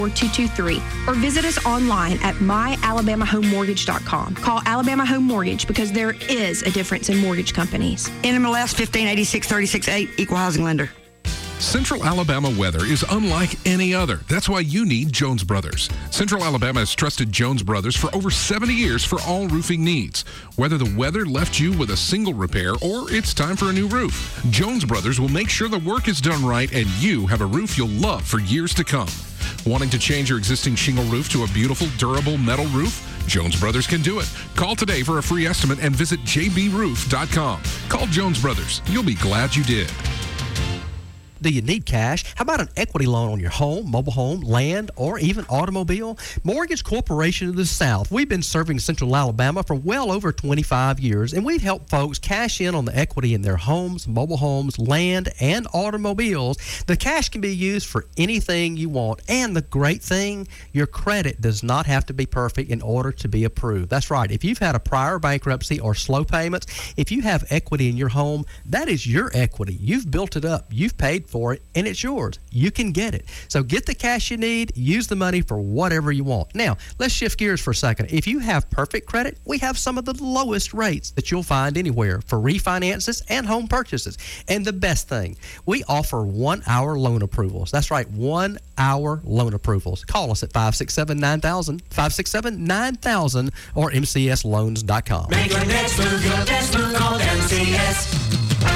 223 or visit us online at myalabamahomemortgage.com. Call Alabama Home Mortgage because there is a difference in mortgage companies. NMLS 1586-36-8, Equal Housing Lender. Central Alabama weather is unlike any other. That's why you need Jones Brothers. Central Alabama has trusted Jones Brothers for over 70 years for all roofing needs. Whether the weather left you with a single repair or it's time for a new roof, Jones Brothers will make sure the work is done right and you have a roof you'll love for years to come. Wanting to change your existing shingle roof to a beautiful, durable metal roof? Jones Brothers can do it. Call today for a free estimate and visit jbroof.com. Call Jones Brothers. You'll be glad you did. Do you need cash? How about an equity loan on your home, mobile home, land, or even automobile? Mortgage Corporation of the South. We've been serving Central Alabama for well over 25 years, and we've helped folks cash in on the equity in their homes, mobile homes, land, and automobiles. The cash can be used for anything you want, and the great thing, your credit does not have to be perfect in order to be approved. That's right. If you've had a prior bankruptcy or slow payments, if you have equity in your home, that is your equity. You've built it up. You've paid for it, and it's yours. You can get it. So get the cash you need, use the money for whatever you want. Now, let's shift gears for a second. If you have perfect credit, we have some of the lowest rates that you'll find anywhere for refinances and home purchases. And the best thing, we offer 1-hour loan approvals. That's right, 1-hour loan approvals. Call us at 567-9000, 567-9000, or mcsloans.com. Make your next move your best move. Call MCS.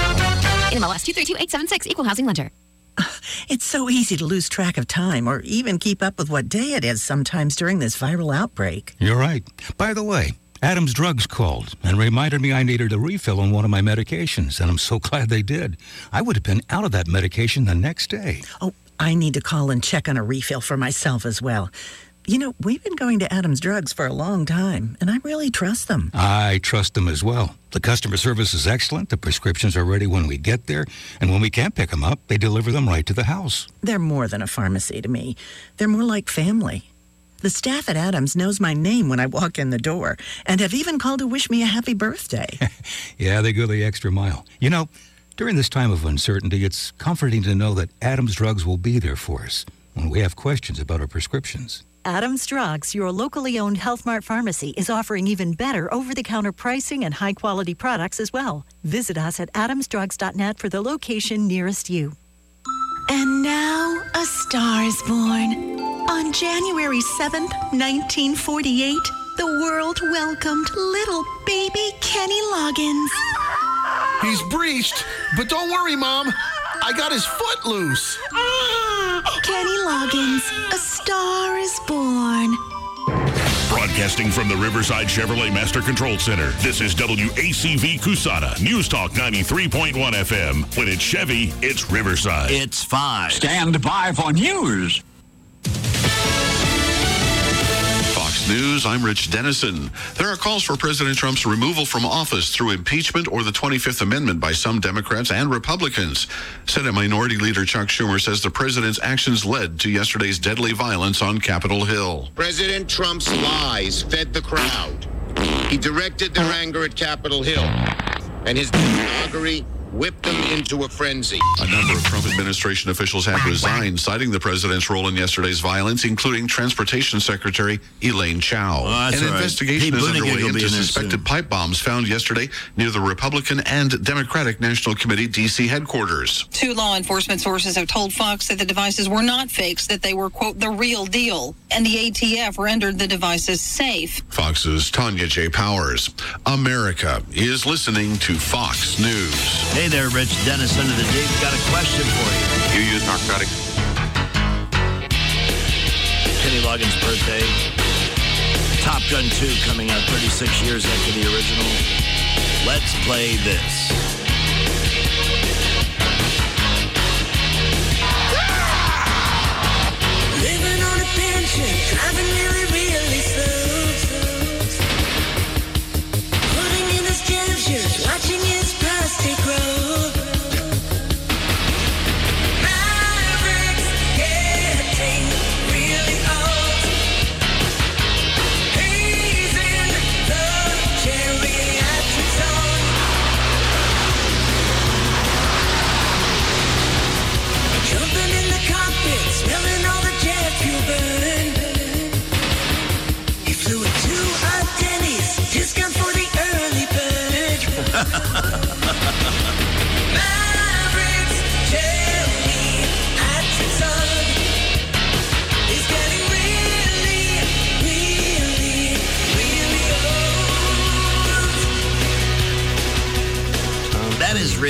NMLS 232876, Equal Housing Lender. It's so easy to lose track of time or even keep up with what day it is sometimes during this viral outbreak. You're right. By the way, Adams Drugs called and reminded me I needed a refill on one of my medications, and I'm so glad they did. I would have been out of that medication the next day. Oh, I need to call and check on a refill for myself as well. You know, we've been going to Adams Drugs for a long time, and I really trust them. I trust them as well. The customer service is excellent. The prescriptions are ready when we get there, and when we can't pick them up, they deliver them right to the house. They're more than a pharmacy to me. They're more like family. The staff at Adams knows my name when I walk in the door, and have even called to wish me a happy birthday. Yeah, they go the extra mile. You know, during this time of uncertainty, it's comforting to know that Adams Drugs will be there for us when we have questions about our prescriptions. Adams Drugs, your locally owned Health Mart pharmacy, is offering even better over-the-counter pricing and high-quality products as well. Visit us at adamsdrugs.net for the location nearest you. And now, a star is born. On January 7th, 1948, the world welcomed little baby Kenny Loggins. He's breached, but don't worry, Mom. I got his foot loose. Kenny Loggins, a star is born. Broadcasting from the Riverside Chevrolet Master Control Center, this is WACV Cusana, News Talk 93.1 FM. When it's Chevy, it's Riverside. It's 5. Stand by for news. News, I'm Rich Dennison. There are calls for President Trump's removal from office through impeachment or the 25th Amendment by some Democrats and Republicans. Senate Minority Leader Chuck Schumer says the president's actions led to yesterday's deadly violence on Capitol Hill. President Trump's lies fed the crowd. He directed their anger at Capitol Hill, and his demagoguery whipped them into a frenzy. A number of Trump administration officials have resigned, citing the president's role in yesterday's violence, including Transportation Secretary Elaine Chao. An investigation is underway into suspected pipe bombs found yesterday near the Republican and Democratic National Committee D.C. headquarters. 2 law enforcement sources have told Fox that the devices were not fakes, that they were, quote, the real deal, and the ATF rendered the devices safe. Fox's Tanya J. Powers. America is listening to Fox News. Hey there, Rich Dennison of the Deep. Got a question for you. You use narcotics? Kenny Loggins' birthday. Top Gun 2 coming out 36 years after the original. Let's play this. Living on a pension, driving really slow. Putting in his gestures, watching his plastic grow.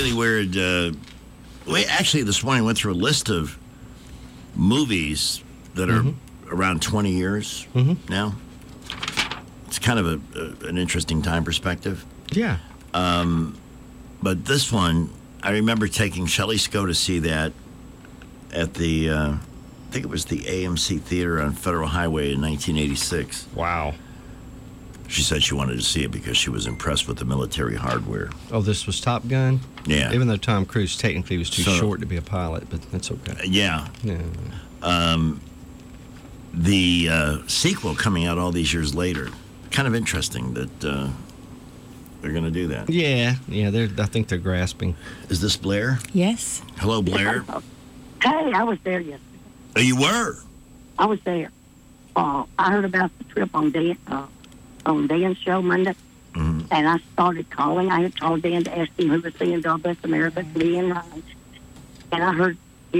really weird. We actually this morning went through a list of movies that are around 20 years now. It's kind of an interesting time perspective. Yeah. But this one, I remember taking Shelley Sco to see that at the, I think it was the AMC Theater on Federal Highway in 1986. Wow. She said she wanted to see it because she was impressed with the military hardware. Oh, this was Top Gun? Yeah. Even though Tom Cruise technically was too short to be a pilot, but that's okay. Yeah. The sequel coming out all these years later, kind of interesting that they're going to do that. Yeah, I think they're grasping. Is this Blair? Yes. Hello, Blair. Hey, I was there yesterday. Oh, you were? I was there. I heard about the trip on Dan's show Monday, and I started calling. I had called Dan to ask him who was singing God Bless America, Lee and Ryan. And I heard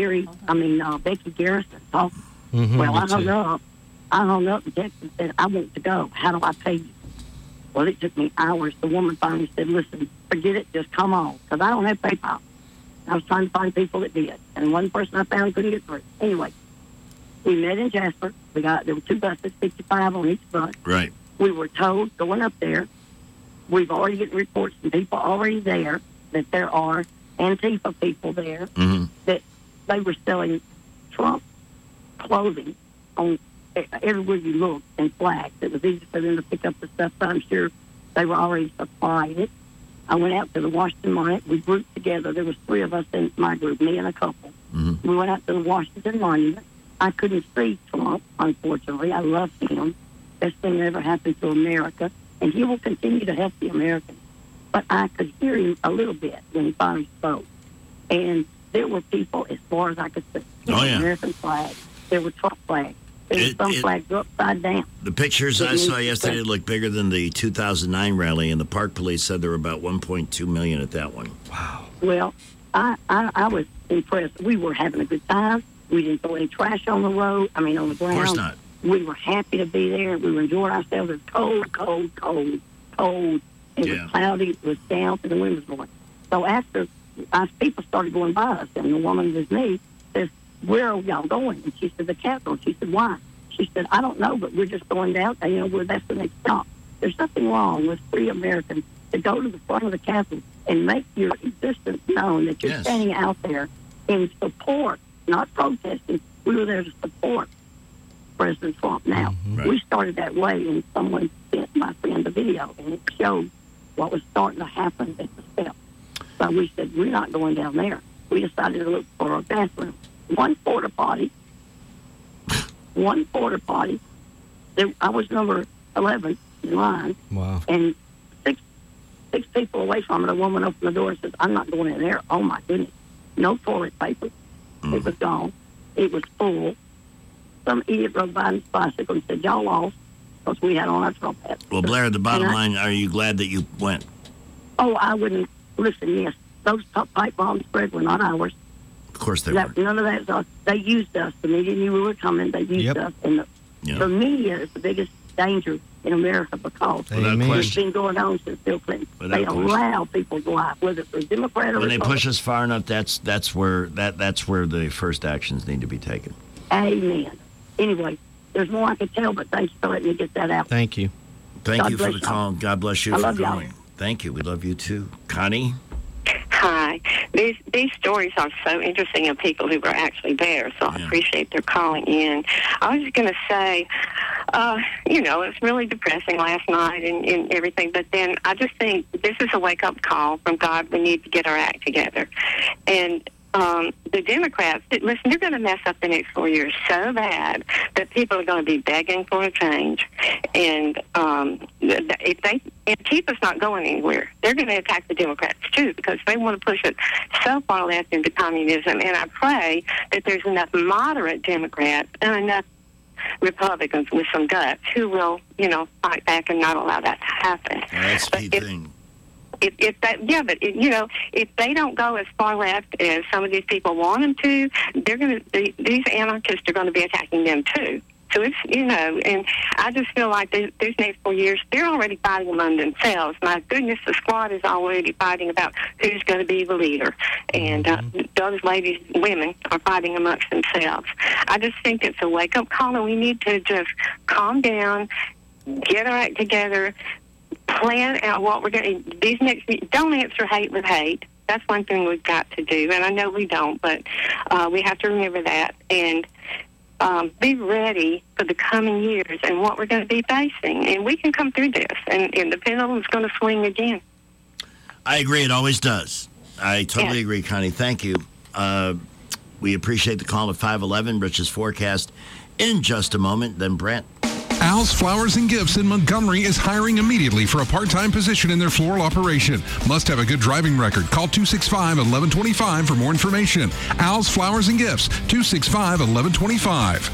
Becky Garrison talk. Well, I hung up. And texted and said, I want to go. How do I pay you? Well, it took me hours. The woman finally said, listen, forget it. Just come on. Because I don't have PayPal. I was trying to find people that did. And one person I found couldn't get through. Anyway, we met in Jasper. There were 2 buses, 55 on each bus. Right. We were told going up there, we've already gotten reports from people already there that there are Antifa people there that they were selling Trump clothing on everywhere you looked and flags. It was easy for them to pick up the stuff, so I'm sure they were already supplying it. I went out to the Washington Monument. We grouped together. There was 3 of us in my group, me and a couple. We went out to the Washington Monument. I couldn't see Trump, unfortunately. I loved him. Best thing that ever happened to America, and he will continue to help the Americans. But I could hear him a little bit when he finally spoke. And there were people as far as I could see. American flags. There were Trump flags. There were some flags upside down. The pictures I saw yesterday looked bigger than the 2009 rally, and the park police said there were about 1.2 million at that one. Wow. Well, I was impressed. We were having a good time. We didn't throw any trash on the road. On the ground. Of course not. We were happy to be there. We were enjoying ourselves. It was cold. It was cloudy. It was down, and the wind was blowing. So after people started going by us, and the woman with me says, where are y'all going? And she said, the Capitol. She said, why? She said, I don't know, but we're just going down. That's the next stop. There's nothing wrong with free Americans to go to the front of the Capitol and make your existence known that you're standing out there in support, not protesting. We were there to support President Trump. Now, we started that way, and someone sent my friend a video, and it showed what was starting to happen at the steps. So we said, we're not going down there. We decided to look for a bathroom. One porta potty. I was number 11 in line. Wow. And six people away from it, a woman opened the door and says, I'm not going in there. Oh, my goodness. No toilet paper. It was gone. It was full. Some idiot rode by on his bicycle and said, y'all lost, because we had on our Trump hats. Well, Blair, the bottom line, are you glad that you went? Oh, I wouldn't. Listen, yes. Those pipe bomb spread were not ours. Of course they were. None of that is us. They used us. The media knew we were coming. They used us. And the media is the biggest danger in America because it's been going on since Bill Clinton. They allow people to go out, whether it's a Democrat or when they Republican. push us far enough, that's where the first actions need to be taken. Amen. Anyway, there's more I could tell, but thanks for letting me get that out. Thank you. Thank you for the call. God bless you I for love calling. y'all. Thank you. We love you too. Connie? Hi. These stories are so interesting of people who were actually there, so I appreciate their calling in. I was just going to say, it was really depressing last night and everything, but then I just think this is a wake-up call from God. We need to get our act together. And the Democrats, listen, they're going to mess up the next 4 years so bad that people are going to be begging for a change. And if Antifa's not going anywhere, they're going to attack the Democrats too, because they want to push it so far left into communism. And I pray that there's enough moderate Democrats and enough Republicans with some guts who will, fight back and not allow that to happen. That's the key thing. If they don't go as far left as some of these people want them to, these anarchists are going to be attacking them too. So it's, and I just feel like these next 4 years, they're already fighting among themselves. My goodness, the squad is already fighting about who's going to be the leader. And those women are fighting amongst themselves. I just think it's a wake-up call, and we need to just calm down, get our act together, plan out what we're going to do. Don't answer hate with hate. That's one thing we've got to do, and I know we don't, but we have to remember that and be ready for the coming years and what we're going to be facing. And we can come through this, and the pendulum is going to swing again. I agree. It always does. I totally agree, Connie. Thank you. We appreciate the call at 511. Rich's forecast in just a moment. Then Brent. Al's Flowers and Gifts in Montgomery is hiring immediately for a part-time position in their floral operation. Must have a good driving record. Call 265-1125 for more information. Al's Flowers and Gifts, 265-1125.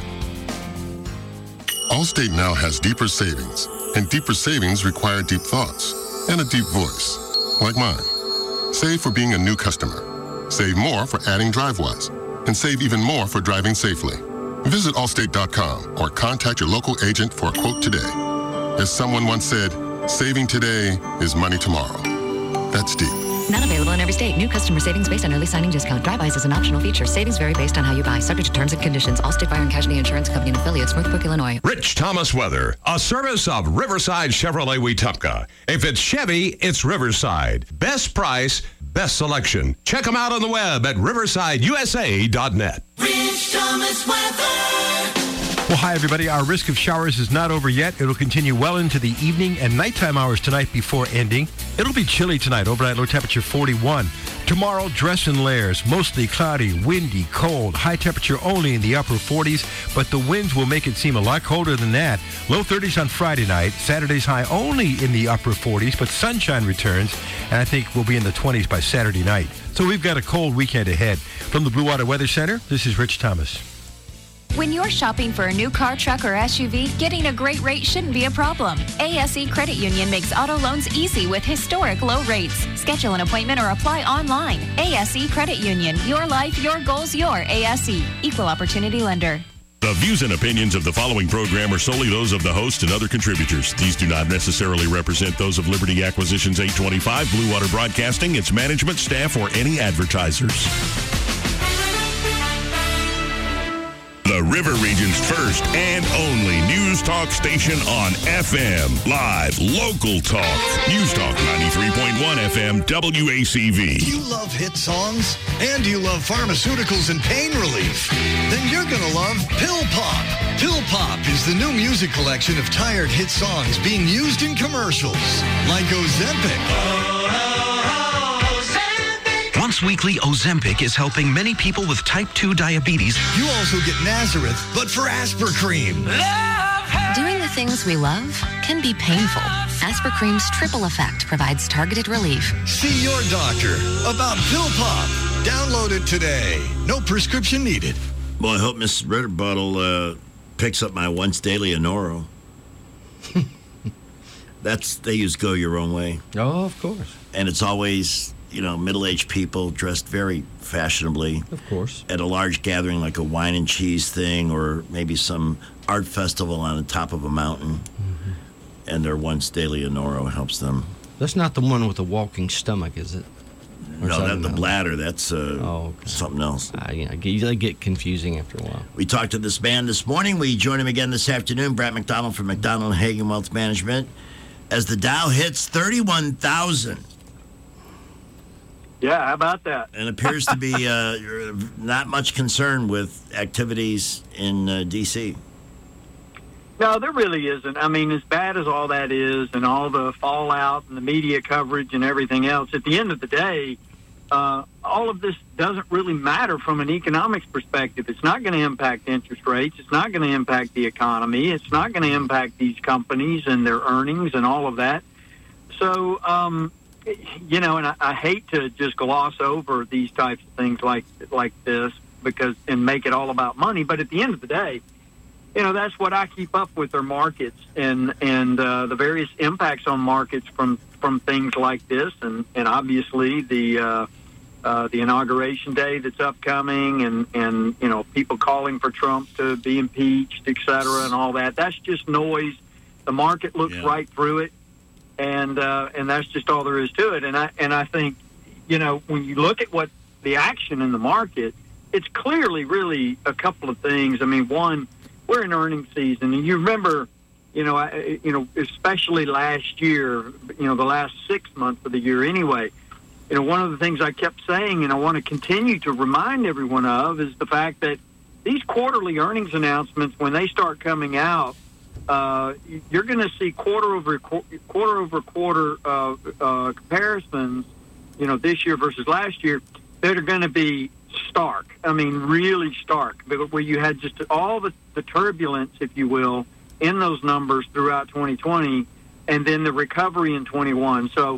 Allstate now has deeper savings, and deeper savings require deep thoughts and a deep voice, like mine. Save for being a new customer. Save more for adding DriveWise, and save even more for driving safely. Visit Allstate.com or contact your local agent for a quote today. As someone once said, saving today is money tomorrow. That's deep. Not available in every state. New customer savings based on early signing discount. DriveWise is an optional feature. Savings vary based on how you buy. Subject to terms and conditions. Allstate Fire and Casualty Insurance Company and affiliates, Northbrook, Illinois. Rich Thomas Weather, a service of Riverside Chevrolet Wetumpka. If it's Chevy, it's Riverside. Best price, best selection. Check them out on the web at riversideusa.net. Rich Thomas Weather. Well, hi, everybody. Our risk of showers is not over yet. It'll continue well into the evening and nighttime hours tonight before ending. It'll be chilly tonight. Overnight low temperature 41. Tomorrow, dress in layers. Mostly cloudy, windy, cold. High temperature only in the upper 40s, but the winds will make it seem a lot colder than that. Low 30s on Friday night. Saturday's high only in the upper 40s, but sunshine returns, and I think we'll be in the 20s by Saturday night. So we've got a cold weekend ahead. From the Blue Water Weather Center, this is Rich Thomas. When you're shopping for a new car, truck, or SUV, getting a great rate shouldn't be a problem. ASE Credit Union makes auto loans easy with historic low rates. Schedule an appointment or apply online. ASE Credit Union. Your life, your goals, your ASE. Equal Opportunity Lender. The views and opinions of the following program are solely those of the host and other contributors. These do not necessarily represent those of Liberty Acquisitions 825, Blue Water Broadcasting, its management, staff, or any advertisers. The River Region's first and only news talk station on FM. Live, local talk. News Talk 93.1 FM, WACV. Do you love hit songs? And do you love pharmaceuticals and pain relief? Then you're going to love Pill Pop. Pill Pop is the new music collection of tired hit songs being used in commercials, like Ozempic. Once weekly, Ozempic is helping many people with type 2 diabetes. You also get Nazareth, but for Aspercream. Doing the things we love can be painful. Aspercream's triple effect provides targeted relief. See your doctor about Pill Pop. Download it today. No prescription needed. Well, I hope Mrs. Ritterbottle picks up my once daily Anoro. They use Go Your Own Way. Oh, of course. And it's always, middle-aged people dressed very fashionably. Of course. At a large gathering like a wine and cheese thing or maybe some art festival on the top of a mountain. Mm-hmm. And their once daily Anoro helps them. That's not the one with the walking stomach, is it? Or no, that's the bladder. That's something else. They get confusing after a while. We talked to this man this morning. We join him again this afternoon. Brad McDonald from McDonald Hagen Wealth Management. As the Dow hits 31,000. Yeah, how about that? And appears to be not much concern with activities in D.C. No, there really isn't. I mean, as bad as all that is and all the fallout and the media coverage and everything else, at the end of the day, all of this doesn't really matter from an economics perspective. It's not going to impact interest rates. It's not going to impact the economy. It's not going to impact these companies and their earnings and all of that. So, and I hate to just gloss over these types of things like this and make it all about money. But at the end of the day, that's what I keep up with are markets and the various impacts on markets from things like this. And obviously the the inauguration day that's upcoming, and people calling for Trump to be impeached, et cetera, and all that. That's just noise. The market looks right through it, and that's just all there is to it. And I think, when you look at what the action in the market, it's clearly really a couple of things. I mean, one, we're in earnings season, and you remember, especially last year, the last 6 months of the year anyway. One of the things I kept saying, and I want to continue to remind everyone of, is the fact that these quarterly earnings announcements, when they start coming out, you're going to see quarter over quarter comparisons, this year versus last year, that are going to be stark. I mean, really stark, where you had just all the turbulence, if you will, in those numbers throughout 2020, and then the recovery in 21. So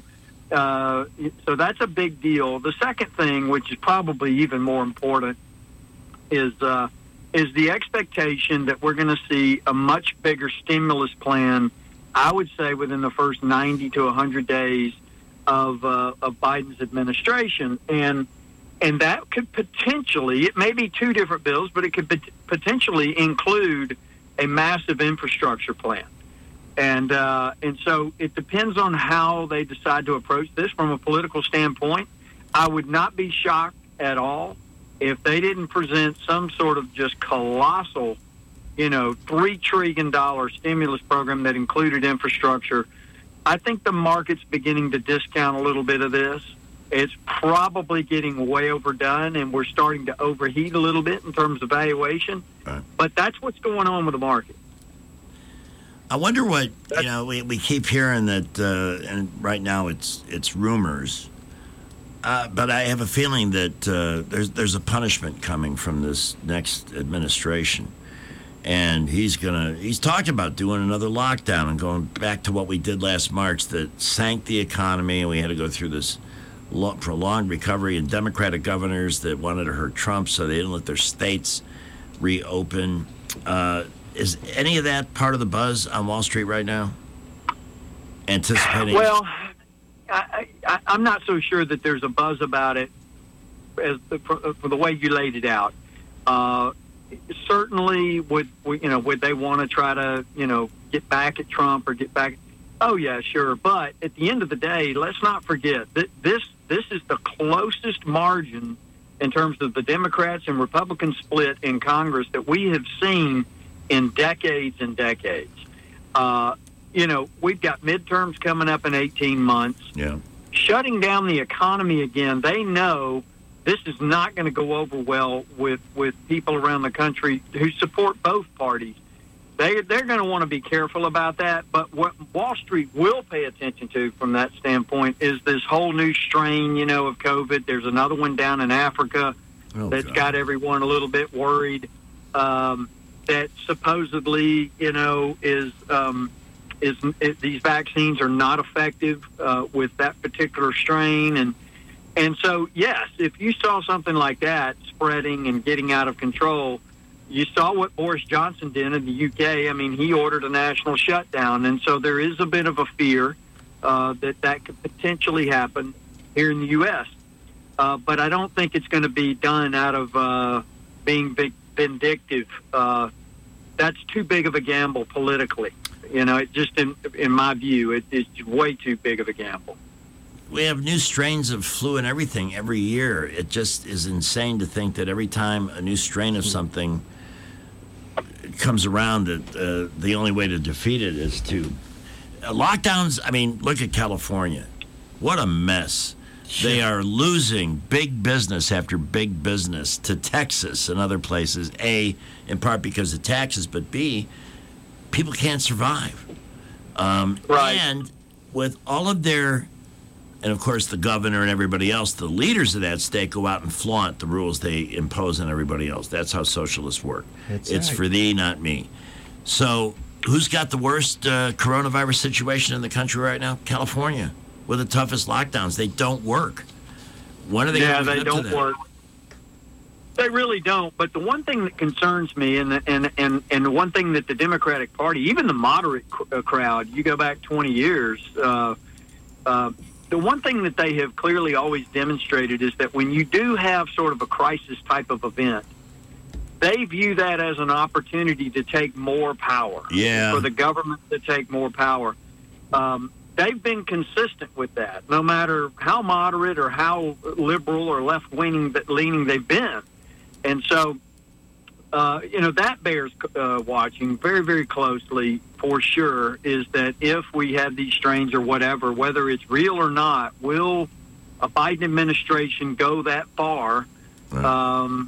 that's a big deal. The second thing, which is probably even more important, is the expectation that we're going to see a much bigger stimulus plan, I would say, within the first 90 to 100 days of Biden's administration. And that could potentially, it may be two different bills, but it could potentially include a massive infrastructure plan. And so it depends on how they decide to approach this from a political standpoint. I would not be shocked at all if they didn't present some sort of just colossal, $3 trillion stimulus program that included infrastructure. I think the market's beginning to discount a little bit of this. It's probably getting way overdone, and we're starting to overheat a little bit in terms of valuation. Right. But that's what's going on with the market. I wonder what, we keep hearing that, and right now it's rumors, but I have a feeling that there's a punishment coming from this next administration. And he's talked about doing another lockdown and going back to what we did last March that sank the economy, and we had to go through this prolonged recovery, and Democratic governors that wanted to hurt Trump, so they didn't let their states reopen. Is any of that part of the buzz on Wall Street right now? Anticipating? Well, I'm not so sure that there's a buzz about it for the way you laid it out. Certainly, would they want to try to, get back at Trump or get back? Oh, yeah, sure. But at the end of the day, let's not forget that this is the closest margin in terms of the Democrats and Republican split in Congress that we have seen in decades and decades. We've got midterms coming up in 18 months. Yeah. Shutting down the economy again, they know this is not going to go over well with people around the country who support both parties. They're going to want to be careful about that. But what Wall Street will pay attention to from that standpoint is this whole new strain, of COVID. There's another one down in Africa that's got everyone a little bit worried. That supposedly, is these vaccines are not effective with that particular strain, and so yes, if you saw something like that spreading and getting out of control, you saw what Boris Johnson did in the UK. I mean, he ordered a national shutdown, and so there is a bit of a fear that could potentially happen here in the U.S. But I don't think it's going to be done out of being vindictive. That's too big of a gamble politically. It just in my view, it's way too big of a gamble. We have new strains of flu and everything every year. It just is insane to think that every time a new strain of something comes around, that the only way to defeat it is to lockdowns. I mean, look at California. What a mess. They are losing big business after big business to Texas and other places, A, in part because of taxes, but B, people can't survive. Right. And with all of their, and of course the governor and everybody else, the leaders of that state go out and flaunt the rules they impose on everybody else. That's how socialists work. It's for thee, not me. So who's got the worst coronavirus situation in the country right now? California. With the toughest lockdowns. They don't work. When are they going to they don't work. They really don't. But the one thing that concerns me, and the one thing that the Democratic Party, even the moderate crowd, you go back 20 years, the the one thing that they have clearly always demonstrated is that when you do have sort of a crisis type of event, they view that as an opportunity to take more power. Yeah. For the government to take more power. They've been consistent with that, no matter how moderate or how liberal or left-leaning they've been. And so, that bears watching very, very closely for sure, is that if we have these strains or whatever, whether it's real or not, will a Biden administration go that far? Right.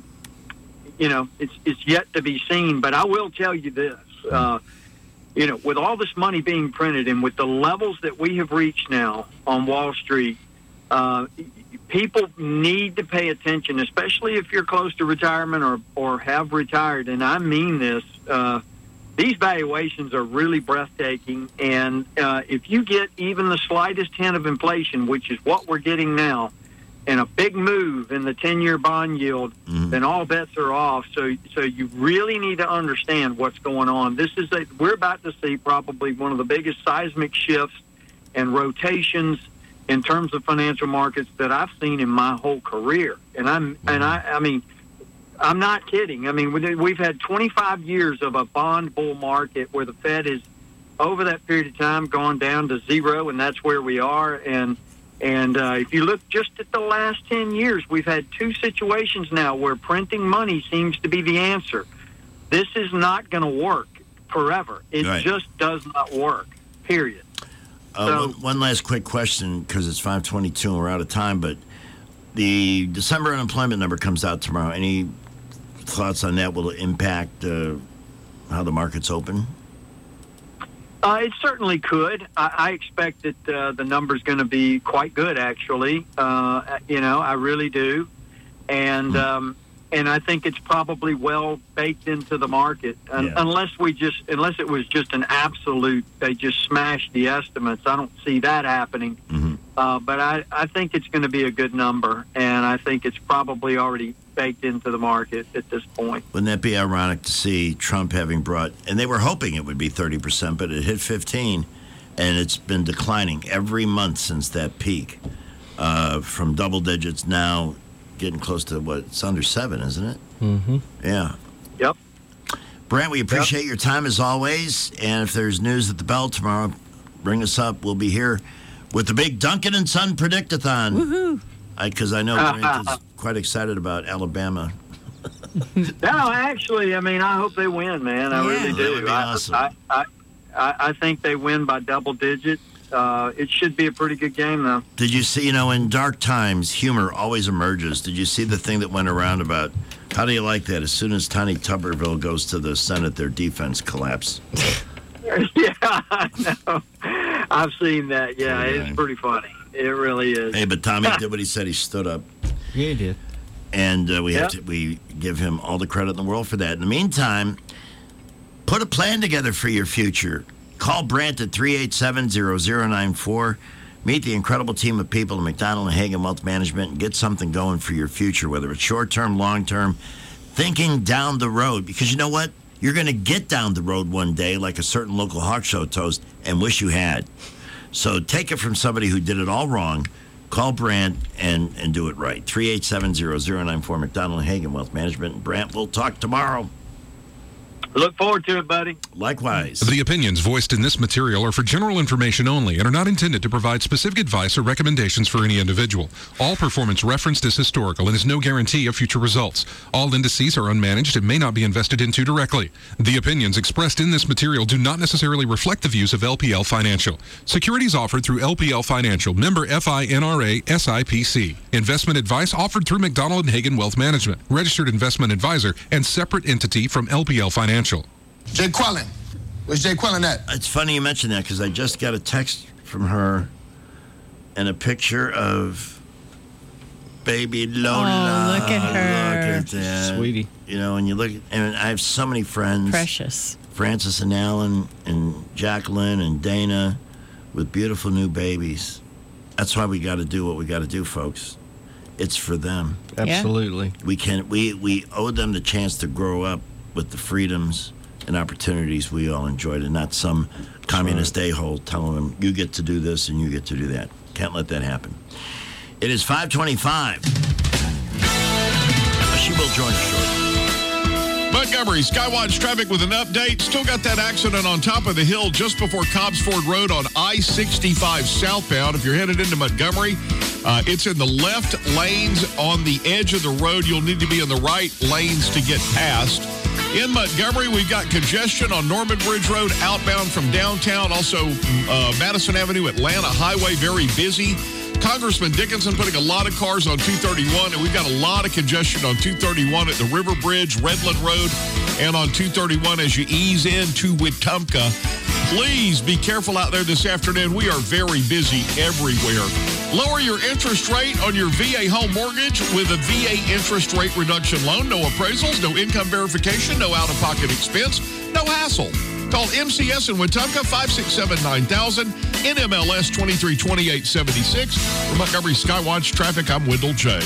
It's yet to be seen. But I will tell you this, with all this money being printed and with the levels that we have reached now on Wall Street, people need to pay attention, especially if you're close to retirement or have retired. And I mean this. These valuations are really breathtaking. And if you get even the slightest hint of inflation, which is what we're getting now, and a big move in the 10-year bond yield, then all bets are off. So you really need to understand what's going on. We're about to see probably one of the biggest seismic shifts and rotations in terms of financial markets that I've seen in my whole career. And I mean, I'm not kidding. I mean, we've had 25 years of a bond bull market where the Fed has, over that period of time, gone down to zero, and that's where we are. And if you look just at the last 10 years, we've had two situations now where printing money seems to be the answer. This is not going to work forever. It just does not work, period. One last quick question, because it's 5:22 and we're out of time, but the December unemployment number comes out tomorrow. Any thoughts on that? Will it impact how the market's open? It certainly could. I expect that the number's going to be quite good, actually. I really do. And I think it's probably well baked into the market, unless it was just an absolute, they just smashed the estimates. I don't see that happening. But I think it's going to be a good number, and I think it's probably already baked into the market at this point. Wouldn't that be ironic to see Trump having brought, and they were hoping it would be 30%, but it hit 15, and it's been declining every month since that peak, from double digits now getting close to it's under 7, isn't it? Mm-hmm. Yeah. Yep. Brent, we appreciate your time as always, and if there's news at the Bell tomorrow, bring us up. We'll be here with the big Duncan and Son Predictathon. Woohoo! Because I know Brent is quite excited about Alabama. No, actually, I mean, I hope they win, man. I really do. That would be awesome. I think they win by double digits. It should be a pretty good game, though. Did you see, in dark times, humor always emerges. Did you see the thing that went around about, how do you like that? As soon as Tiny Tuberville goes to the Senate, their defense collapse. Yeah, I know. I've seen that. Yeah, it's pretty funny. It really is. Hey, but Tommy did what he said. He stood up. Yeah, he did. And we give him all the credit in the world for that. In the meantime, put a plan together for your future. Call Brant at 387-0094. Meet the incredible team of people at McDonald and Hagen Wealth Management and get something going for your future, whether it's short-term, long-term, thinking down the road. Because you know what? You're going to get down the road one day like a certain local Hawk Show toast and wish you had. So take it from somebody who did it all wrong. Call Brant and do it right. 387-0094 McDonald and Hagen Wealth Management. And Brant, we'll talk tomorrow. Look forward to it, buddy. Likewise. The opinions voiced in this material are for general information only and are not intended to provide specific advice or recommendations for any individual. All performance referenced is historical and is no guarantee of future results. All indices are unmanaged and may not be invested into directly. The opinions expressed in this material do not necessarily reflect the views of LPL Financial. Securities offered through LPL Financial, member FINRA SIPC. Investment advice offered through McDonald and Hagen Wealth Management, registered investment advisor and separate entity from LPL Financial. Jay Quellen. Where's Jay Quellen at? It's funny you mention that because I just got a text from her and a picture of baby Lola. Oh, look at her. Look at that. Sweetie. And you look, and I have so many friends. Precious. Francis and Alan and Jacqueline and Dana with beautiful new babies. That's why we got to do what we got to do, folks. It's for them. Absolutely. We owe them the chance to grow up with the freedoms and opportunities we all enjoyed, and not some communist a-hole telling them, you get to do this and you get to do that. Can't let that happen. It is 5:25. She will join us shortly. Montgomery, Skywatch traffic with an update. Still got that accident on top of the hill just before Cobbs Ford Road on I-65 southbound. If you're headed into Montgomery, it's in the left lanes on the edge of the road. You'll need to be in the right lanes to get past. In Montgomery, we've got congestion on Norman Bridge Road outbound from downtown. Also, Madison Avenue, Atlanta Highway, very busy. Congressman Dickinson putting a lot of cars on 231, and we've got a lot of congestion on 231 at the River Bridge, Redland Road, and on 231 as you ease into Wetumpka. Please be careful out there this afternoon. We are very busy everywhere. Lower your interest rate on your VA home mortgage with a VA interest rate reduction loan. No appraisals, no income verification, no out-of-pocket expense, no hassle. Call MCS in Wetumpka, 567-9000, NMLS 232876. For Montgomery Skywatch Traffic, I'm Wendell J.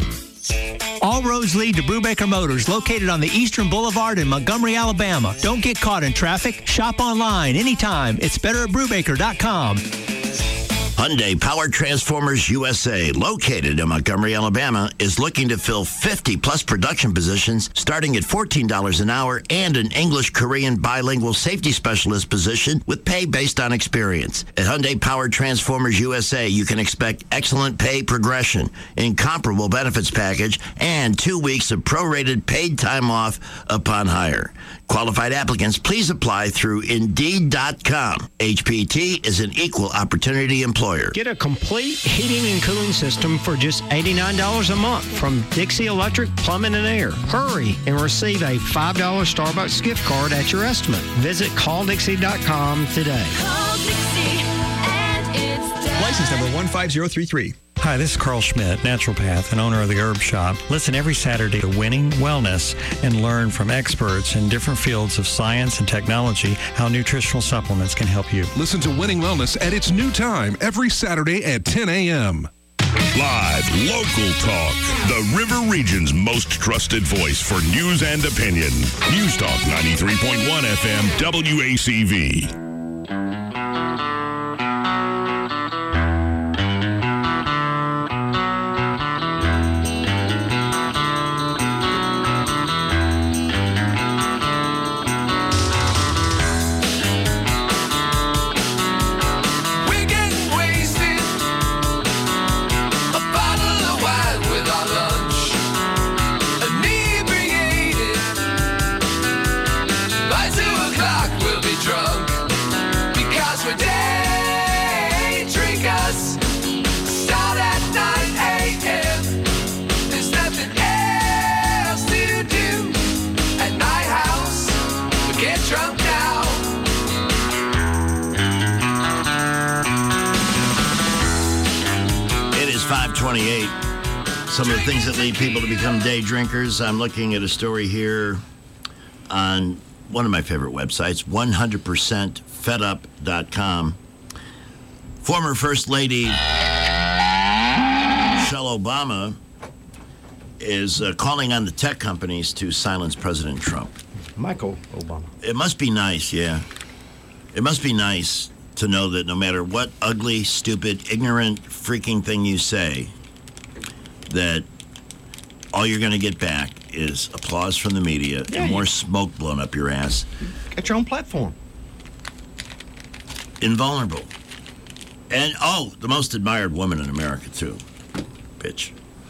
All roads lead to Brubaker Motors, located on the Eastern Boulevard in Montgomery, Alabama. Don't get caught in traffic. Shop online anytime. It's better at Brubaker.com. Hyundai Power Transformers USA, located in Montgomery, Alabama, is looking to fill 50-plus production positions starting at $14 an hour and an English-Korean bilingual safety specialist position with pay based on experience. At Hyundai Power Transformers USA, you can expect excellent pay progression, incomparable benefits package, and 2 weeks of prorated paid time off upon hire. Qualified applicants, please apply through Indeed.com. HPT is an equal opportunity employer. Get a complete heating and cooling system for just $89 a month from Dixie Electric Plumbing and Air. Hurry and receive a $5 Starbucks gift card at your estimate. Visit calldixie.com today. Call Dixie and it's done. License number 15033. Hi, this is Carl Schmidt, naturopath and owner of the Herb Shop. Listen every Saturday to Winning Wellness and learn from experts in different fields of science and technology how nutritional supplements can help you. Listen to Winning Wellness at its new time every Saturday at 10 a.m. Live, local talk. The River Region's most trusted voice for news and opinion. News Talk 93.1 FM WACV. Some of the things that lead people to become day drinkers. I'm looking at a story here on one of my favorite websites, 100%fedup.com. Former First Lady Michelle Obama is calling on the tech companies to silence President Trump. Michael Obama. It must be nice, yeah. It must be nice to know that no matter what ugly, stupid, ignorant, freaking thing you say, that all you're going to get back is applause from the media and more smoke blown up your ass. Got your own platform. Invulnerable. And, the most admired woman in America, too. Bitch.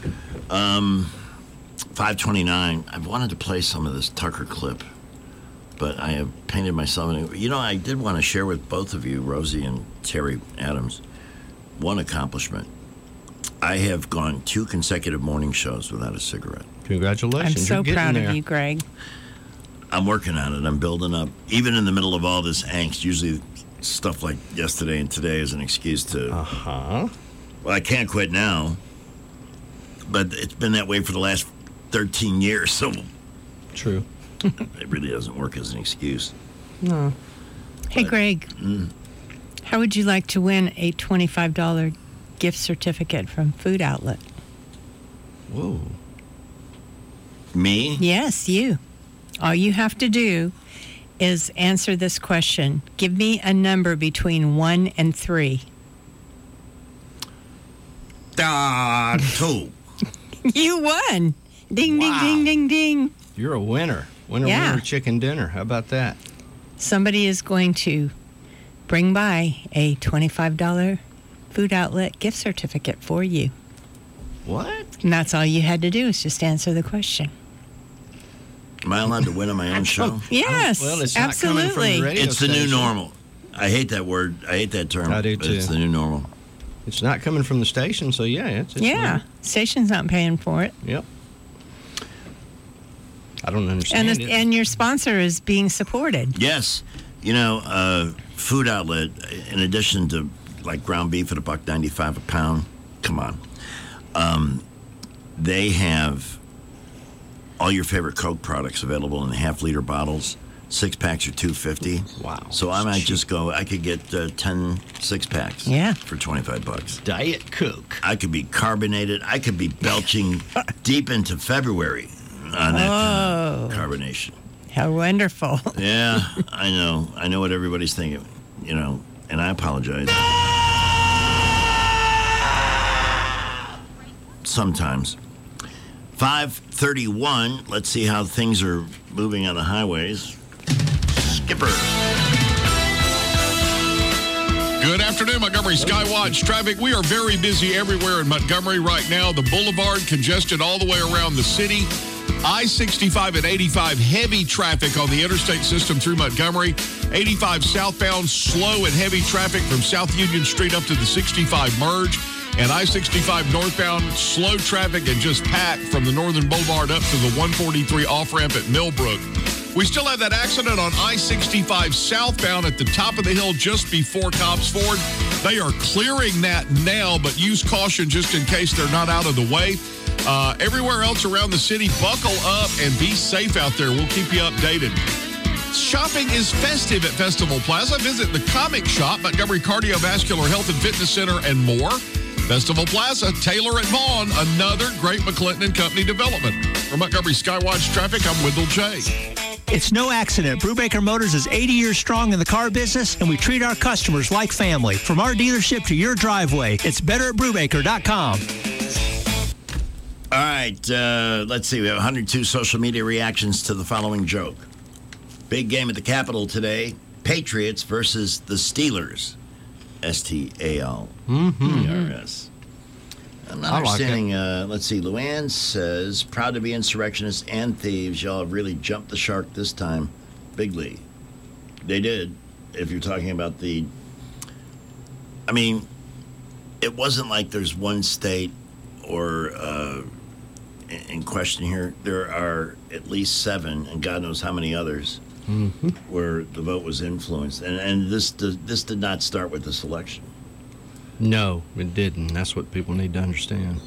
529. I've wanted to play some of this Tucker clip, but I have painted myself in it. You know, I did want to share with both of you, Rosie and Terry Adams, one accomplishment. I have gone 2 consecutive morning shows without a cigarette. Congratulations. I'm so proud of you, Greg. I'm working on it. I'm building up. Even in the middle of all this angst, usually stuff like yesterday and today is an excuse to... Well, I can't quit now. But it's been that way for the last 13 years, so... True. It really doesn't work as an excuse. No. Hey, Greg. How would you like to win a $25 gift certificate from Food Outlet? Whoa. Me? Yes, you. All you have to do is answer this question. Give me a number between 1 and 3. Two. You won. Ding, ding, ding, ding, ding. You're a winner. Winner chicken dinner. How about that? Somebody is going to bring by a $25 food outlet gift certificate for you. What? And that's all you had to do is just answer the question. Am I allowed to win on my own show? Yes, well, it's absolutely. Not coming from the radio it's the new station. normal. I hate that word. I hate that term. I do but too. It's the new normal. It's not coming from the station, so yeah, it's yeah. Station's not paying for it. Yep. I don't understand it. And your sponsor is being supported. Yes. You know, food outlet, in addition to like ground beef at $1.95 a pound, come on. They have all your favorite Coke products available in half-liter bottles. 6-packs are $2.50. Wow. So I might just go, I could get 10 6-packs for $25. Diet Coke. I could be carbonated. I could be belching deep into February on that kind of carbonation. How wonderful. Yeah, I know. I know what everybody's thinking, you know, and I apologize. Sometimes. 5:31. Let's see how things are moving on the highways. Skipper. Good afternoon, Montgomery Skywatch traffic. We are very busy everywhere in Montgomery right now. The boulevard congested all the way around the city. I-65 and 85, heavy traffic on the interstate system through Montgomery. 85 southbound, slow and heavy traffic from South Union Street up to the 65 merge. And I-65 northbound, slow traffic and just packed from the Northern Boulevard up to the 143 off-ramp at Millbrook. We still have that accident on I-65 southbound at the top of the hill just before Cobbs Ford. They are clearing that now, but use caution just in case they're not out of the way. Everywhere else around the city, buckle up and be safe out there. We'll keep you updated. Shopping is festive at Festival Plaza. Visit the Comic Shop, Montgomery Cardiovascular Health and Fitness Center, and more. Festival Plaza, Taylor at Vaughn, another great McClinton & Company development. For Montgomery Skywatch Traffic, I'm Wendell J. It's no accident. Brubaker Motors is 80 years strong in the car business, and we treat our customers like family. From our dealership to your driveway, it's better at Brubaker.com. All right, let's see. We have 102 social media reactions to the following joke. Big game at the Capitol today. Patriots versus the Steelers. S-T-A-L-E-R-S. I'm not understanding. Let's see. Luann says, proud to be insurrectionists and thieves. Y'all have really jumped the shark this time. Bigly. They did. If you're talking about the... I mean, it wasn't like there's one state or in question here. There are at least 7, and God knows how many others, where the vote was influenced. And this did not start with this election. No, it didn't. That's what people need to understand.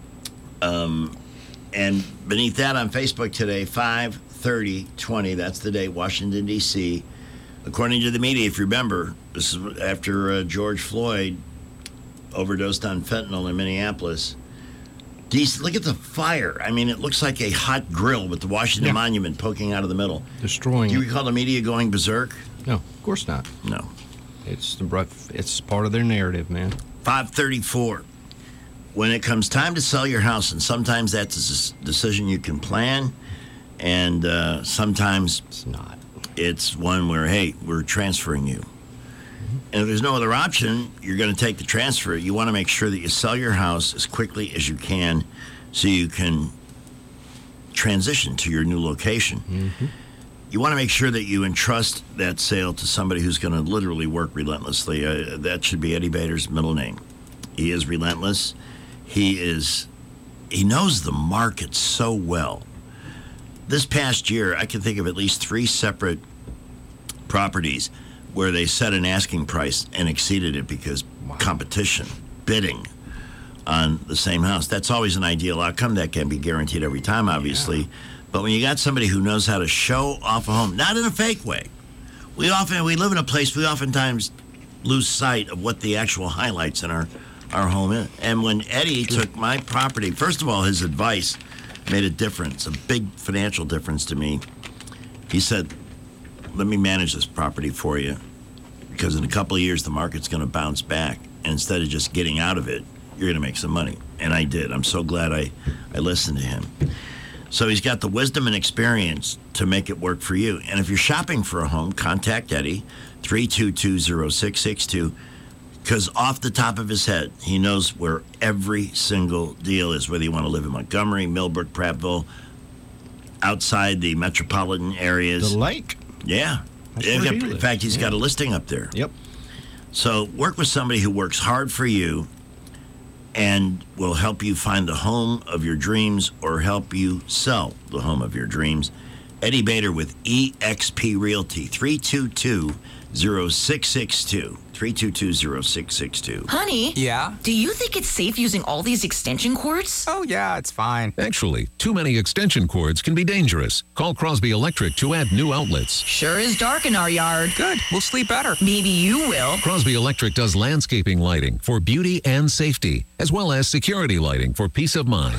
And beneath that on Facebook today, 5/30/20, that's the date, Washington, D.C. According to the media, if you remember, this is after George Floyd overdosed on fentanyl in Minneapolis. Look at the fire. I mean, it looks like a hot grill with the Washington Monument poking out of the middle. Destroying. Do you recall the media going berserk? No, of course not. No. It's part of their narrative, man. 5:34. When it comes time to sell your house, and sometimes that's a decision you can plan, and sometimes it's not. It's one where, hey, we're transferring you. And if there's no other option, you're going to take the transfer. You want to make sure that you sell your house as quickly as you can so you can transition to your new location. You want to make sure that you entrust that sale to somebody who's going to literally work relentlessly. That should be Eddie Bader's middle name. He is relentless. He knows the market so well. This past year, I can think of at least 3 separate properties where they set an asking price and exceeded it because competition, bidding on the same house. That's always an ideal outcome. That can be guaranteed every time, obviously. But when you got somebody who knows how to show off a home, not in a fake way. We live in a place we oftentimes lose sight of what the actual highlights in our home is. And when Eddie took my property, first of all, his advice made a difference, a big financial difference to me. He said, let me manage this property for you because in a couple of years the market's going to bounce back. And instead of just getting out of it, you're going to make some money. And I did. I'm so glad I listened to him. So he's got the wisdom and experience to make it work for you. And if you're shopping for a home, contact Eddie, 322-0662, because off the top of his head, he knows where every single deal is, whether you want to live in Montgomery, Millbrook, Prattville, outside the metropolitan areas. The lake. Yeah. In fact, he's got a listing up there. Yep. So work with somebody who works hard for you and will help you find the home of your dreams or help you sell the home of your dreams. Eddie Bader with eXp Realty, 322-0662. 322-0662. Honey? Yeah? Do you think it's safe using all these extension cords? Oh, yeah, it's fine. Actually, too many extension cords can be dangerous. Call Crosby Electric to add new outlets. Sure is dark in our yard. Good. We'll sleep better. Maybe you will. Crosby Electric does landscaping lighting for beauty and safety, as well as security lighting for peace of mind.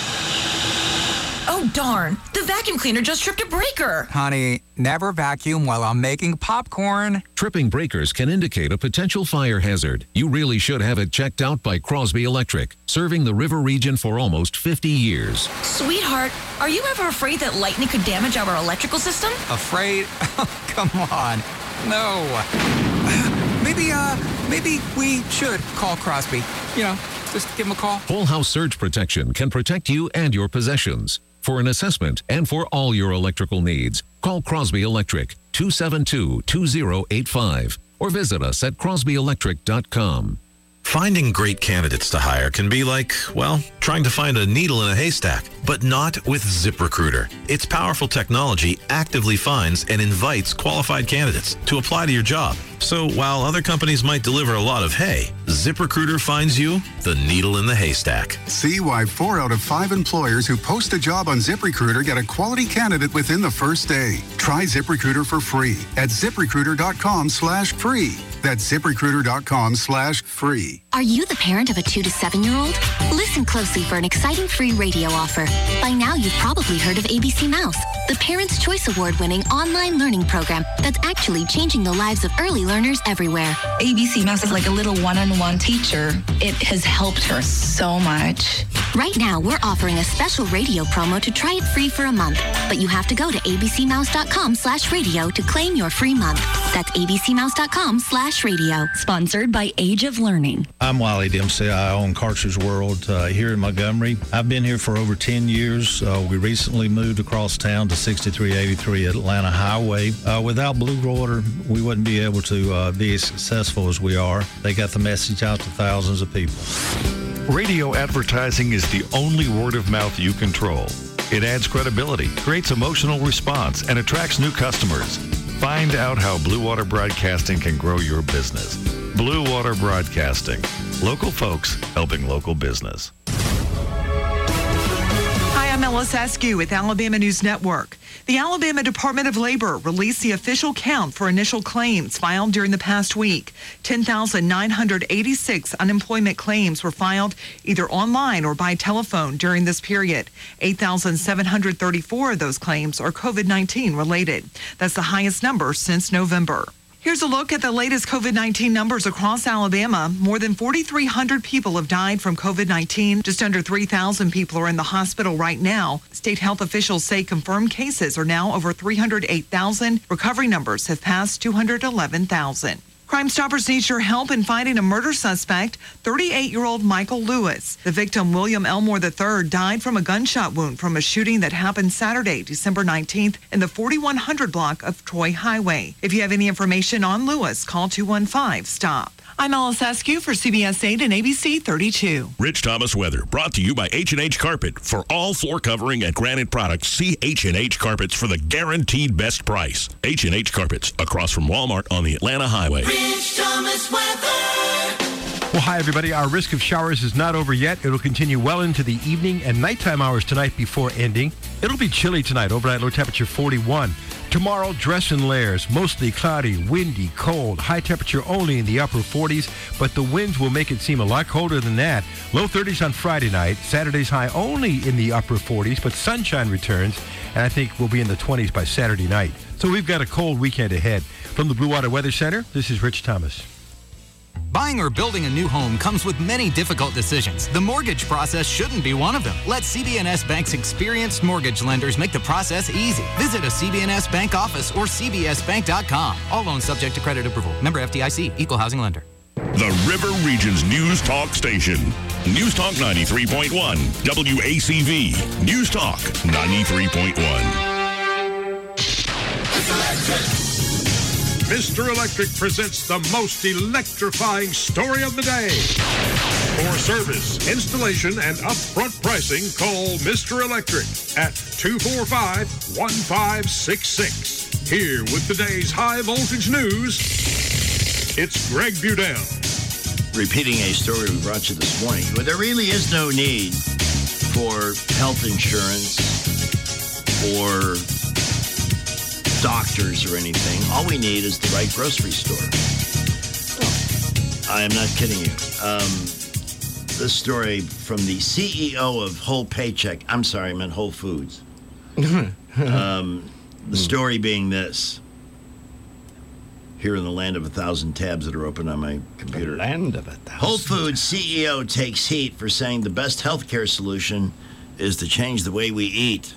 Oh, darn. The vacuum cleaner just tripped a breaker. Honey, never vacuum while I'm making popcorn. Tripping breakers can indicate a potential fire hazard. You really should have it checked out by Crosby Electric, serving the River region for almost 50 years. Sweetheart, are you ever afraid that lightning could damage our electrical system? Afraid? Oh, come on. No. Maybe we should call Crosby. Just give him a call. Whole house surge protection can protect you and your possessions. For an assessment and for all your electrical needs, call Crosby Electric, 272-2085, or visit us at crosbyelectric.com. Finding great candidates to hire can be like, well, trying to find a needle in a haystack, but not with ZipRecruiter. Its powerful technology actively finds and invites qualified candidates to apply to your job. So while other companies might deliver a lot of hay, ZipRecruiter finds you the needle in the haystack. See why 4 out of 5 employers who post a job on ZipRecruiter get a quality candidate within the first day. Try ZipRecruiter for free at ZipRecruiter.com/free. That's ZipRecruiter.com/free. Are you the parent of a 2 to 7-year-old? Listen closely for an exciting free radio offer. By now, you've probably heard of ABC Mouse, the Parents' Choice Award-winning online learning program that's actually changing the lives of early learners everywhere. ABC Mouse is like a little one-on-one teacher. It has helped her so much. Right now, we're offering a special radio promo to try it free for a month. But you have to go to abcmouse.com/radio to claim your free month. That's abcmouse.com/radio. Sponsored by Age of Learning. I'm Wiley Dempsey. I own Carter's World here in Montgomery. I've been here for over 10 years. We recently moved across town to 6383 Atlanta Highway. Without Blue Water, we wouldn't be able to be as successful as we are. They got the message out to thousands of people. Radio advertising is the only word of mouth you control. It adds credibility, creates emotional response, and attracts new customers. Find out how Blue Water Broadcasting can grow your business. Blue Water Broadcasting. Local folks helping local business. Hi, I'm Ellis Askew with Alabama News Network. The Alabama Department of Labor released the official count for initial claims filed during the past week. 10,986 unemployment claims were filed either online or by telephone during this period. 8,734 of those claims are COVID-19 related. That's the highest number since November. Here's a look at the latest COVID-19 numbers across Alabama. More than 4,300 people have died from COVID-19. Just under 3,000 people are in the hospital right now. State health officials say confirmed cases are now over 308,000. Recovery numbers have passed 211,000. Crime Stoppers need your help in finding a murder suspect, 38-year-old Michael Lewis. The victim, William Elmore III, died from a gunshot wound from a shooting that happened Saturday, December 19th in the 4100 block of Troy Highway. If you have any information on Lewis, call 215-STOP. I'm Alice Askew for CBS 8 and ABC 32. Rich Thomas Weather, brought to you by H&H Carpet. For all floor covering and granite products, see H&H Carpets for the guaranteed best price. H&H Carpets, across from Walmart on the Atlanta Highway. Rich Thomas Weather. Well, hi, everybody. Our risk of showers is not over yet. It'll continue well into the evening and nighttime hours tonight before ending. It'll be chilly tonight, overnight low temperature 41. Tomorrow, dress in layers, mostly cloudy, windy, cold, high temperature only in the upper 40s, but the winds will make it seem a lot colder than that. Low 30s on Friday night, Saturday's high only in the upper 40s, but sunshine returns, and I think we'll be in the 20s by Saturday night. So we've got a cold weekend ahead. From the Blue Water Weather Center, this is Rich Thomas. Buying or building a new home comes with many difficult decisions. The mortgage process shouldn't be one of them. Let CB&S Bank's experienced mortgage lenders make the process easy. Visit a CB&S Bank office or cbsbank.com. All loans subject to credit approval. Member FDIC, Equal Housing Lender. The River Region's News Talk Station. News Talk 93.1. WACV. News Talk 93.1. Mr. Electric presents the most electrifying story of the day. For service, installation, and upfront pricing, call Mr. Electric at 245-1566. Here with today's high voltage news, it's Greg Budell. Repeating a story we brought you this morning, but there really is no need for health insurance or doctors or anything. All we need is the right grocery store. I am not kidding you. This story from the CEO of Whole Paycheck. I'm sorry, I meant Whole Foods. The story being this. Here in the land of 1,000 tabs that are open on my computer. Land of 1,000. Whole Foods CEO takes heat for saying the best healthcare solution is to change the way we eat.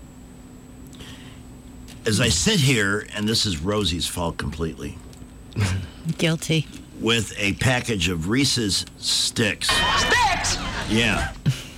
As I sit here, and this is Rosie's fault completely. Guilty. With a package of Reese's Sticks. Sticks? Yeah.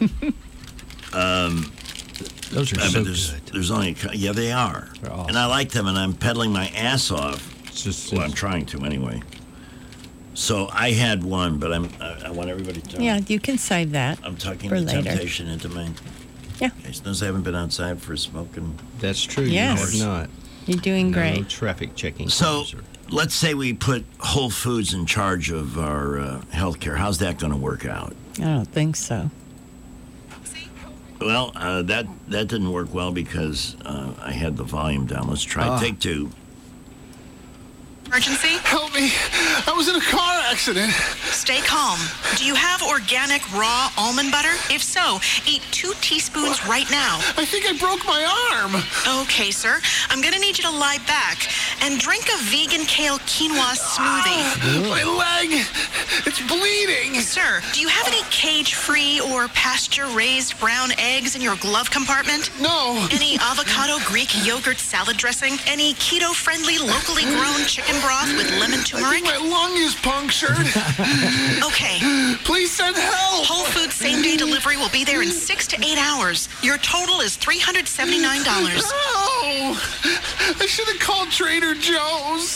Those are so good. There's only, yeah, they are. Awesome. And I like them, and I'm peddling my ass off. Well, I'm trying to anyway. So I had one, but I want everybody to know. Yeah, you can save that. I'm tucking for the later. temptation into my... Yeah. Okay, so I haven't been outside for smoking. That's true. Yes. You have not. You're doing No great. traffic checking. So let's say we put Whole Foods in charge of our health care. How's that going to work out? I don't think so. Well, that didn't work well because I had the volume down. Let's try take two. Emergency? Help me. I was in a car accident. Stay calm. Do you have organic raw almond butter? If so, eat 2 teaspoons right now. I think I broke my arm. Okay, sir. I'm going to need you to lie back and drink a vegan kale quinoa smoothie. My leg. It's bleeding. Sir, do you have any cage-free or pasture-raised brown eggs in your glove compartment? No. Any avocado Greek yogurt salad dressing? Any keto-friendly, locally grown chicken broth with lemon turmeric? I think my lung is punctured. Okay. Please send help. Whole Foods same-day delivery will be there in 6 to 8 hours. Your total is $379. Oh, I should have called Trader Joe's.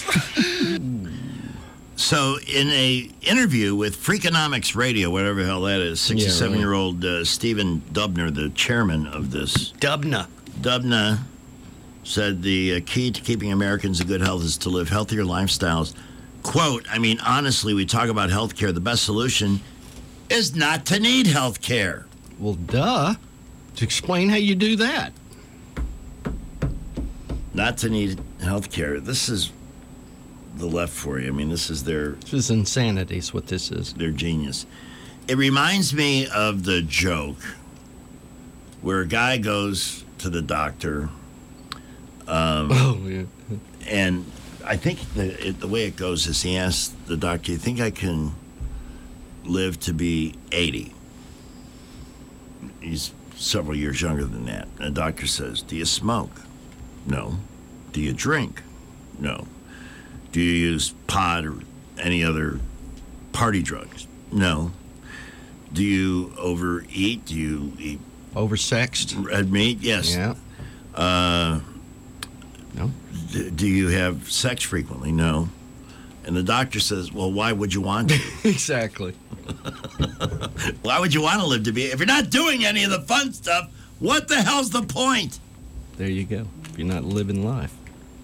So in a interview with Freakonomics Radio, whatever the hell that is, 67-year-old Stephen Dubner, the chairman of this. Dubner said the key to keeping Americans in good health is to live healthier lifestyles. Quote, I mean, honestly, we talk about health care. The best solution is not to need health care. Well, duh. To explain how you do that. Not to need health care. This is the left for you. I mean, this is insanity is what this is. Their genius. It reminds me of the joke where a guy goes to the doctor. And I think the way it goes is he asks the doctor, "Do you think I can live to be 80?" He's several years younger than that. And the doctor says, "Do you smoke?" "No." "Do you drink?" "No." "Do you use pot or any other party drugs?" "No." "Do you overeat? Do you eat oversexed red meat?" "Yes." Yeah. No. Do you have sex frequently?" "No." And the doctor says, "Well, why would you want to?" Exactly. Why would you want to live to be? If you're not doing any of the fun stuff, what the hell's the point? There you go. If you're not living life.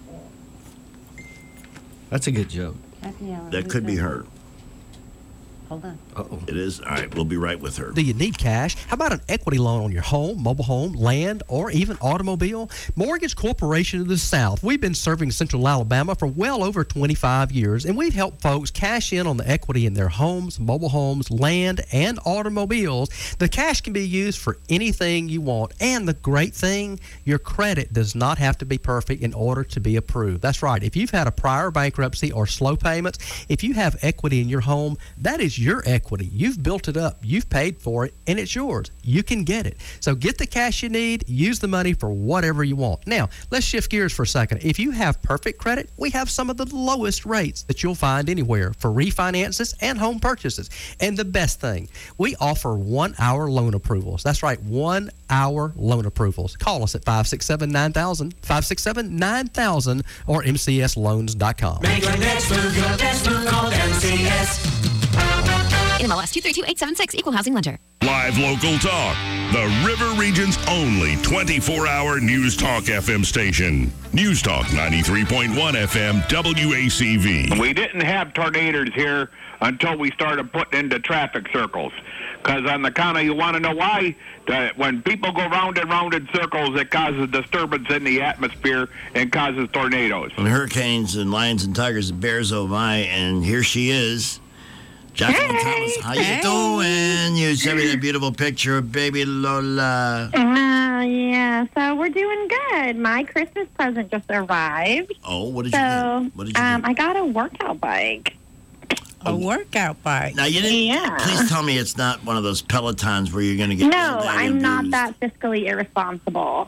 That's a good joke. That could be her. hold on. Uh-oh. It is? All right, we'll be right with her. Do you need cash? How about an equity loan on your home, mobile home, land, or even automobile? Mortgage Corporation of the South. We've been serving Central Alabama for well over 25 years, and we've helped folks cash in on the equity in their homes, mobile homes, land, and automobiles. The cash can be used for anything you want, and the great thing, your credit does not have to be perfect in order to be approved. That's right. If you've had a prior bankruptcy or slow payments, if you have equity in your home, that is your equity. You've built it up, you've paid for it, and it's yours. You can get it. So get the cash you need, use the money for whatever you want. Now, let's shift gears for a second. If you have perfect credit, we have some of the lowest rates that you'll find anywhere for refinances and home purchases. And the best thing, we offer 1-hour loan approvals. That's right, 1-hour loan approvals. Call us at 567-9000, 567-9000, or mcsloans.com. Make your next move your best move. Call MCS. NMLS 232876, Equal Housing Lender. Live local talk. The River Region's only 24-hour News Talk FM station. News Talk 93.1 FM WACV. We didn't have tornadoes here until we started putting into traffic circles. Because on the count of, you want to know why? When people go round and round in circles, it causes disturbance in the atmosphere and causes tornadoes. And hurricanes and lions and tigers and bears, oh my, and here she is. Jacqueline Thomas, how you doing? You sent me that beautiful picture of baby Lola. Yeah, so we're doing good. My Christmas present just arrived. Oh, what did you get? What did you get? I got a workout bike. A workout bike? Now, you didn't. Yeah. Please tell me it's not one of those Pelotons where you're going to get. No, I'm not that fiscally irresponsible.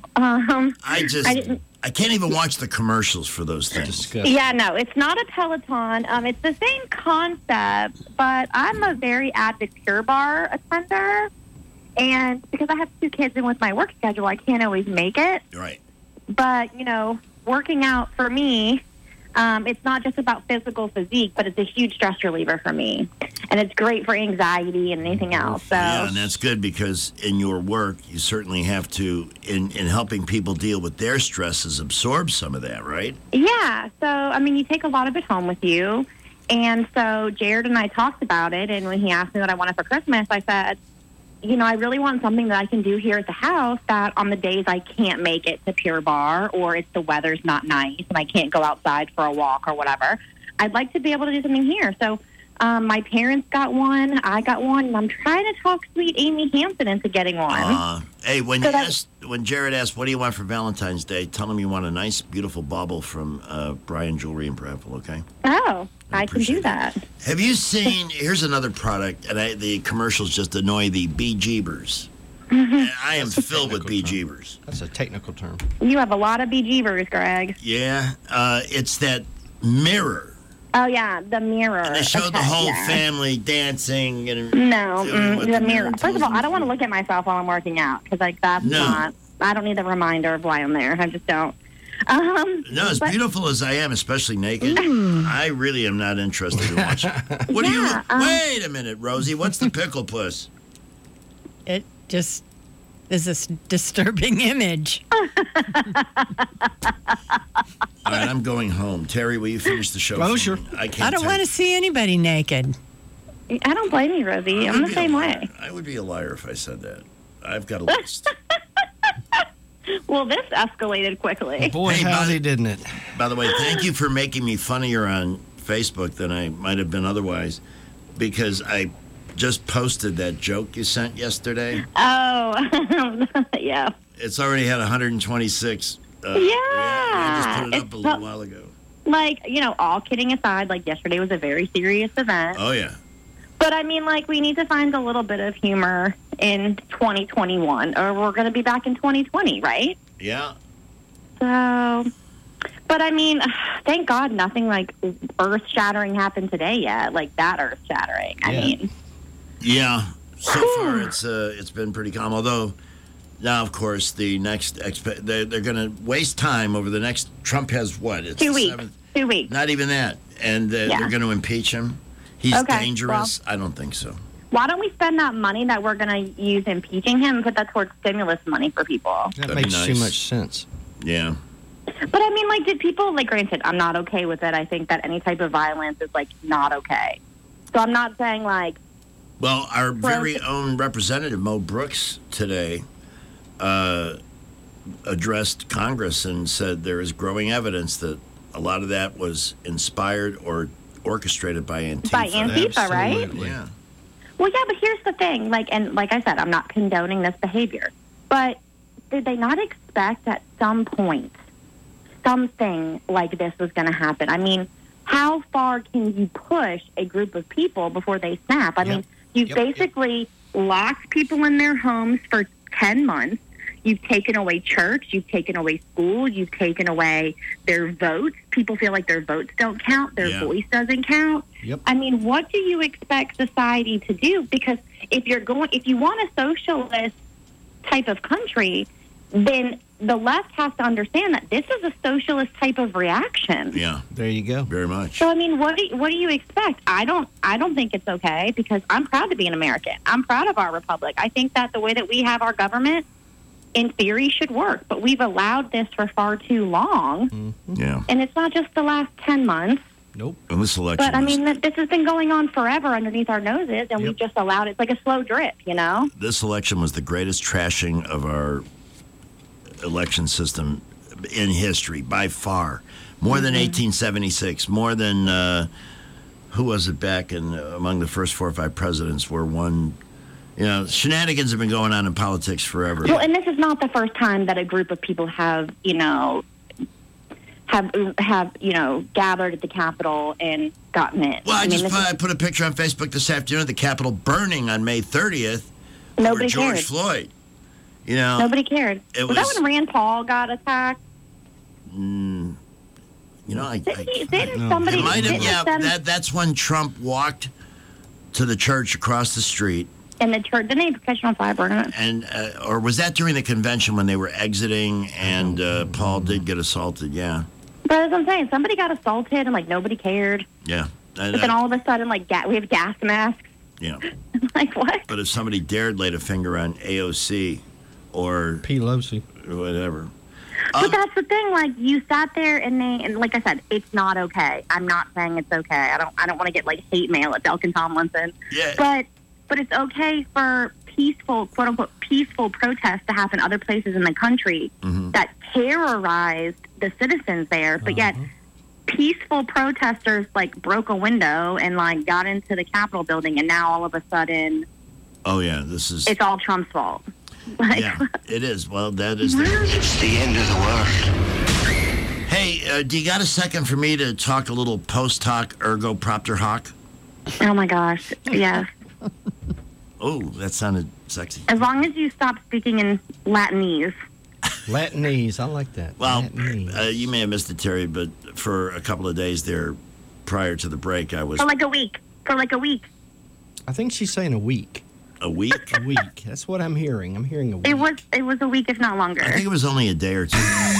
I can't even watch the commercials for those things. Yeah, no, it's not a Peloton. It's the same concept, but I'm a very avid Pure Barre attender. And because I have 2 kids and with my work schedule, I can't always make it. Right. But, working out for me, it's not just about physical physique, but it's a huge stress reliever for me. And it's great for anxiety and anything else. So. Yeah, and that's good because in your work, you certainly have to, in helping people deal with their stresses, absorb some of that, right? Yeah. So, you take a lot of it home with you. And so Jared and I talked about it. And when he asked me what I wanted for Christmas, I said, I really want something that I can do here at the house that on the days I can't make it to Pure Barre or if the weather's not nice and I can't go outside for a walk or whatever, I'd like to be able to do something here. So my parents got one, I got one, and I'm trying to talk sweet Amy Hansen into getting one. Hey, when Jared asked, what do you want for Valentine's Day, tell him you want a nice, beautiful bauble from Brian Jewelry in Prattville, okay? Oh, I can do that. Have you seen, here's another product, and the commercials just annoy the Bee Jeebers. And I am filled with Bee Jeebers. That's a technical term. You have a lot of Bee Jeebers, Greg. Yeah, it's that mirror. Oh, yeah, the mirror. And they showed the whole family dancing. And the mirror. First of all, I don't want to look at myself while I'm working out because that's not, I don't need the reminder of why I'm there. I just don't. No, as beautiful as I am, especially naked, I really am not interested in watching. What do you? Wait a minute, Rosie. What's the pickle puss? It just is a disturbing image. All right, I'm going home. Terry, will you finish the show? Oh, sure. I don't want to see anybody naked. I don't blame you, Rosie. I'm the same way. I would be a liar if I said that. I've got a list. Well, this escalated quickly. Boy, howdy, didn't it? By the way, thank you for making me funnier on Facebook than I might have been otherwise, because I just posted that joke you sent yesterday. Oh, yeah. It's already had 126. I just put it up a little while ago. All kidding aside, yesterday was a very serious event. Oh, yeah. But, we need to find a little bit of humor in 2021, or we're going to be back in 2020, right? Yeah. So, but, thank God nothing, earth-shattering happened today yet, that earth-shattering. Yeah. So far, it's been pretty calm, although... Now, of course, the next they're going to waste time over the next. Trump has what? It's 2 weeks. 2 weeks. Not even that, and they're going to impeach him. He's dangerous. Well, I don't think so. Why don't we spend that money that we're going to use impeaching him and put that towards stimulus money for people? That makes too much sense. Yeah. But did people granted? I'm not okay with it. I think that any type of violence is not okay. So I'm not saying Well, our very own representative, Mo Brooks, today addressed Congress and said there is growing evidence that a lot of that was inspired or orchestrated by Antifa. By Antifa, right? Yeah. Well, yeah, but here's the thing. Like I said, I'm not condoning this behavior. But did they not expect at some point something like this was going to happen? I mean, how far can you push a group of people before they snap? I mean, you've basically locked people in their homes for 10 months. You've taken away church. You've taken away school. You've taken away their votes. People feel like their votes don't count. Their voice doesn't count. Yep. I mean, what do you expect society to do? Because if you want a socialist type of country, then the left has to understand that this is a socialist type of reaction. Yeah. There you go. Very much. So I mean, what do you expect? I don't think it's okay, because I'm proud to be an American. I'm proud of our republic. I think that the way that we have our government, in theory, should work. But we've allowed this for far too long. Mm-hmm. Yeah. And it's not just the last 10 months. Nope. And this election. But I mean, this has been going on forever underneath our noses, and we've just allowed it. It's like a slow drip, you know? This election was the greatest trashing of our election system in history, by far. More than 1876, more than, who was it back in among the first 4 or 5 presidents were one. You know, shenanigans have been going on in politics forever. Well, and this is not the first time that a group of people have gathered at the Capitol and gotten it. Well, I put a picture on Facebook this afternoon of the Capitol burning on May 30th Nobody for George cared. Floyd. You know, nobody cared. It was that when Rand Paul got attacked? You know, Didn't somebody? It might have, didn't yeah. That's when Trump walked to the church across the street. And the church, didn't they catch on fire, burn it? And or was that during the convention when they were exiting and Paul did get assaulted? Yeah. But as I'm saying, somebody got assaulted and like nobody cared. Yeah. But then all of a sudden, like we have gas masks. Yeah. Like what? But if somebody dared lay a finger on AOC or Pelosi, whatever. But that's the thing. Like you sat there and like I said, it's not okay. I'm not saying it's okay. I don't want to get like hate mail at Belkin Tomlinson. Yeah. But it's okay for peaceful, quote unquote, peaceful protests to happen other places in the country that terrorized the citizens there. But yet, peaceful protesters like broke a window and like got into the Capitol building, and now all of a sudden, oh yeah, this is it's all Trump's fault. Like, yeah, it is. Well, that is. It's the end of the world. Hey, do you got a second for me to talk a little post-hoc ergo propter hoc? Oh my gosh, yes. Oh, that sounded sexy. As long as you stop speaking in Latinese. Latinese, I like that. Well, you may have missed it, Terry, but for a couple of days there, prior to the break, I was For like a week. I think she's saying a week. A week? A week. That's what I'm hearing. I'm hearing a week. It was a week, if not longer. I think it was only a day or two.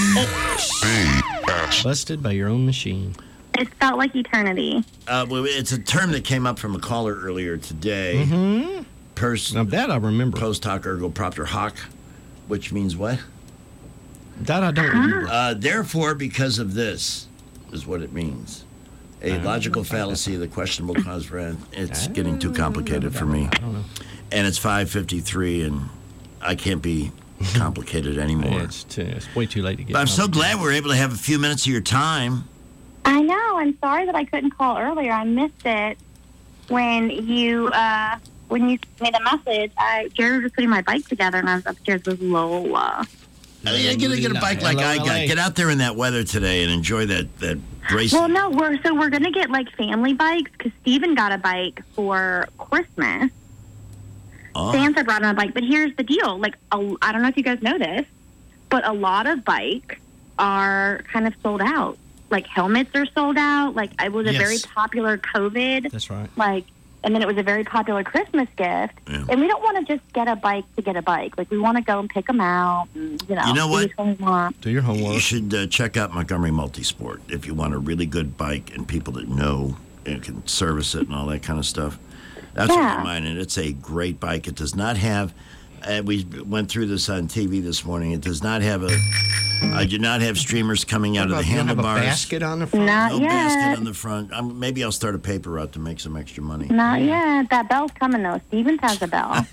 Busted by your own machine. It felt like eternity. Well, it's a term that came up from a caller earlier today. Mm-hmm. Now that I remember. Post hoc ergo propter hoc, which means what? That I don't remember. Therefore, because of this, is what it means. A logical fallacy of the questionable cause for end. It's getting too complicated for me. I don't know. And it's 5:53, and I can't be complicated anymore. It's way too late to get. But I'm so glad we were able to have a few minutes of your time. I know. I'm sorry that I couldn't call earlier. I missed it when you sent me the message. Jared was putting my bike together, and I was upstairs with Lola. You gotta get a bike like I got. Get out there in that weather today and enjoy that racing. Well, no, we're gonna get like family bikes because Steven got a bike for Christmas. Oh. Santa brought him a bike, but here's the deal. Like, I don't know if you guys know this, but a lot of bikes are kind of sold out. Like helmets are sold out. Like it was a very popular COVID. That's right. Like, and then it was a very popular Christmas gift. Yeah. And we don't want to just get a bike to get a bike. Like we want to go and pick them out. And, you know what? We want. Do your homework. You should check out Montgomery Multisport if you want a really good bike and people that know and can service it and all that kind of stuff. That's what I'm minding. It's a great bike. It does not have. we went through this on TV this morning. It does not have I do not have streamers coming out of the handlebars. Have a basket on the front? Not no yet. basket on the front. Maybe I'll start a paper route to make some extra money. Not yet. That bell's coming, though. Stevens has a bell.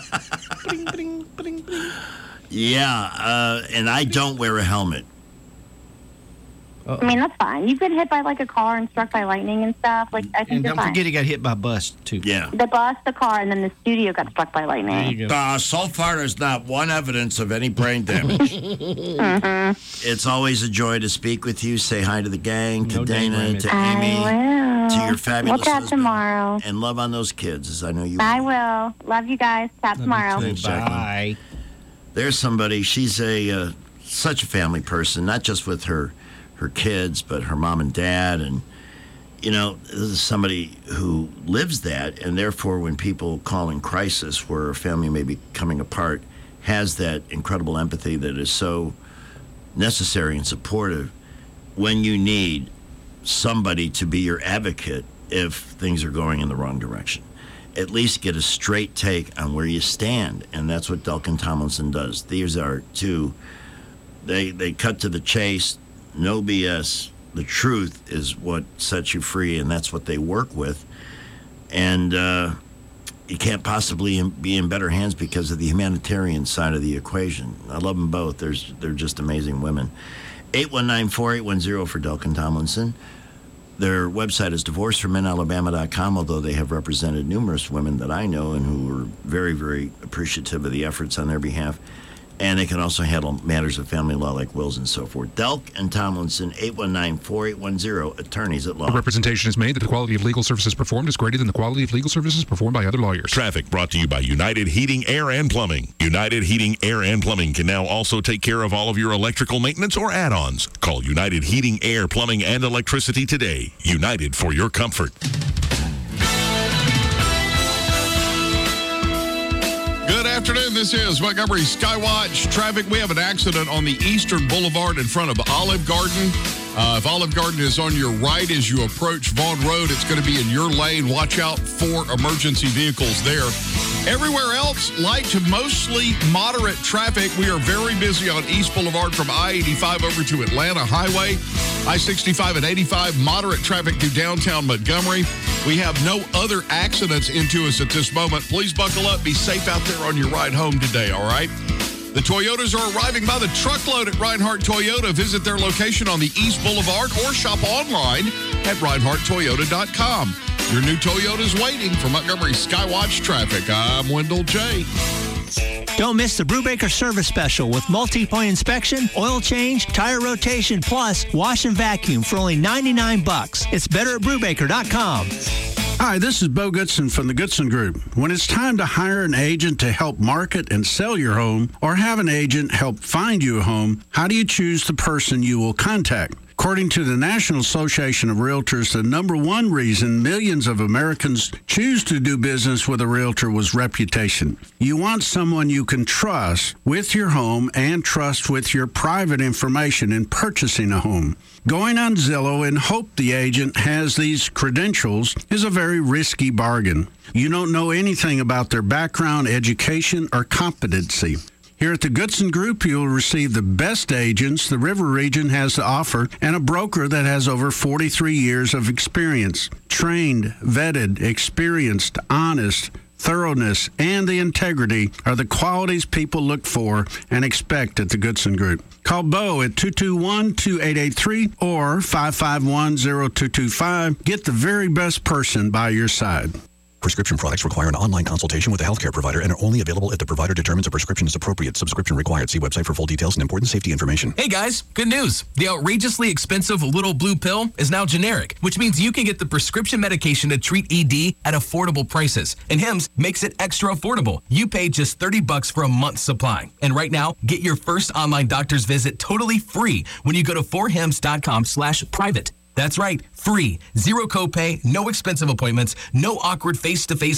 Yeah, and I don't wear a helmet. I mean, that's fine. You've been hit by like a car and struck by lightning and stuff. Like, I think And you're don't fine. forget he got hit by a bus, too. Yeah. The bus, the car, and then the studio got struck by lightning. So far, there's not one evidence of any brain damage. It's always a joy to speak with you. Say hi to the gang, to Dana, to Amy, to your fabulous We'll chat husband. tomorrow. And love on those kids, as I know you I will. Love you guys. Chat tomorrow. Thanks, Jacqueline. There's somebody. She's such a family person, not just with her kids, but her mom and dad. And, this is somebody who lives that. And therefore, when people call in crisis where a family may be coming apart, has that incredible empathy that is so necessary and supportive when you need somebody to be your advocate if things are going in the wrong direction. At least get a straight take on where you stand. And that's what Delkin Tomlinson does. These are two, they cut to the chase, no BS. The truth is what sets you free, and that's what they work with. And you can't possibly be in better hands because of the humanitarian side of the equation. I love them both. They're just amazing women. 819-4810 for Delkin Tomlinson. Their website is divorcefrommenalabama.com, although they have represented numerous women that I know and who are very, very appreciative of the efforts on their behalf. And they can also handle matters of family law like wills and so forth. Delk and Tomlinson, 819-4810, attorneys at law. A representation is made that the quality of legal services performed is greater than the quality of legal services performed by other lawyers. Traffic brought to you by United Heating, Air, and Plumbing. United Heating, Air, and Plumbing can now also take care of all of your electrical maintenance or add-ons. Call United Heating, Air, Plumbing, and Electricity today. United for your comfort. Good afternoon. This is Montgomery Skywatch traffic. We have an accident on the Eastern Boulevard in front of Olive Garden. If Olive Garden is on your right as you approach Vaughn Road, it's going to be in your lane. Watch out for emergency vehicles there. Everywhere else, light to mostly moderate traffic. We are very busy on East Boulevard from I-85 over to Atlanta Highway. I-65 and 85, moderate traffic through downtown Montgomery. We have no other accidents into us at this moment. Please buckle up. Be safe out there on your ride home today, all right? The Toyotas are arriving by the truckload at Reinhardt Toyota. Visit their location on the East Boulevard or shop online at ReinhardtToyota.com. Your new Toyota's waiting. For Montgomery Skywatch traffic, I'm Wendell J. Don't miss the Brubaker service special with multi-point inspection, oil change, tire rotation, plus wash and vacuum for only $99. It's better at Brubaker.com. Hi, this is Bo Goodson from the Goodson Group. When it's time to hire an agent to help market and sell your home, or have an agent help find you a home, how do you choose the person you will contact? According to the National Association of Realtors, the number one reason millions of Americans choose to do business with a realtor was reputation. You want someone you can trust with your home and trust with your private information in purchasing a home. Going on Zillow and hope the agent has these credentials is a very risky bargain. You don't know anything about their background, education, or competency. Here at the Goodson Group, you'll receive the best agents the River Region has to offer and a broker that has over 43 years of experience. Trained, vetted, experienced, honest, thoroughness, and the integrity are the qualities people look for and expect at the Goodson Group. Call Bo at 221-2883 or 551-0225. Get the very best person by your side. Prescription products require an online consultation with a healthcare provider and are only available if the provider determines a prescription is appropriate. Subscription required. See website for full details and important safety information. Hey guys, good news. The outrageously expensive Little Blue pill is now generic, which means you can get the prescription medication to treat ED at affordable prices. And Hims makes it extra affordable. You pay just $30 for a month's supply. And right now, get your first online doctor's visit totally free when you go to 4hims.com/private. That's right, free. Zero copay, no expensive appointments, no awkward face-to-face